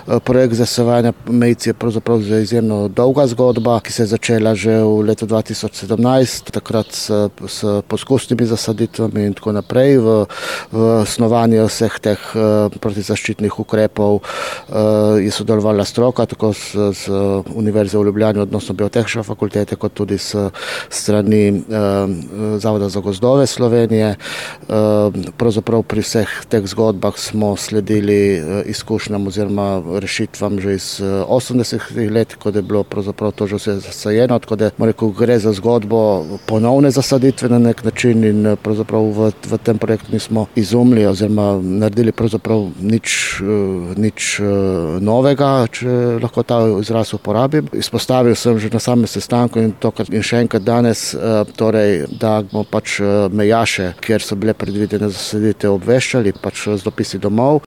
Projekt zasevanja mejic je pravzaprav izjemno dolga zgodba, ki se je začela že v letu 2017, takrat s poskusnimi zasaditvami in tako naprej. V snovanju vseh teh protizaščitnih ukrepov je sodelovala stroka, tako z Univerze v Ljubljani, odnosno Biotehnične fakultete, kot tudi s strani Zavoda za gozdove Slovenije. Pravzaprav pri vseh teh zgodbah smo sledili izkušnjam oziroma rešitvam že iz 80-ih let, ko je bilo pravzaprav to že vse zasajeno, tako da gre za zgodbo ponovne zasaditve na nek način in pravzaprav v tem projektu nismo izumili oziroma naredili pravzaprav nič novega, če lahko ta izraz uporabim. Izpostavil sem že na samem sestanku in še enkrat danes, torej, da bomo pač mejaše, kjer so bile predvidene zasaditve, obveščali pač z dopisi domov.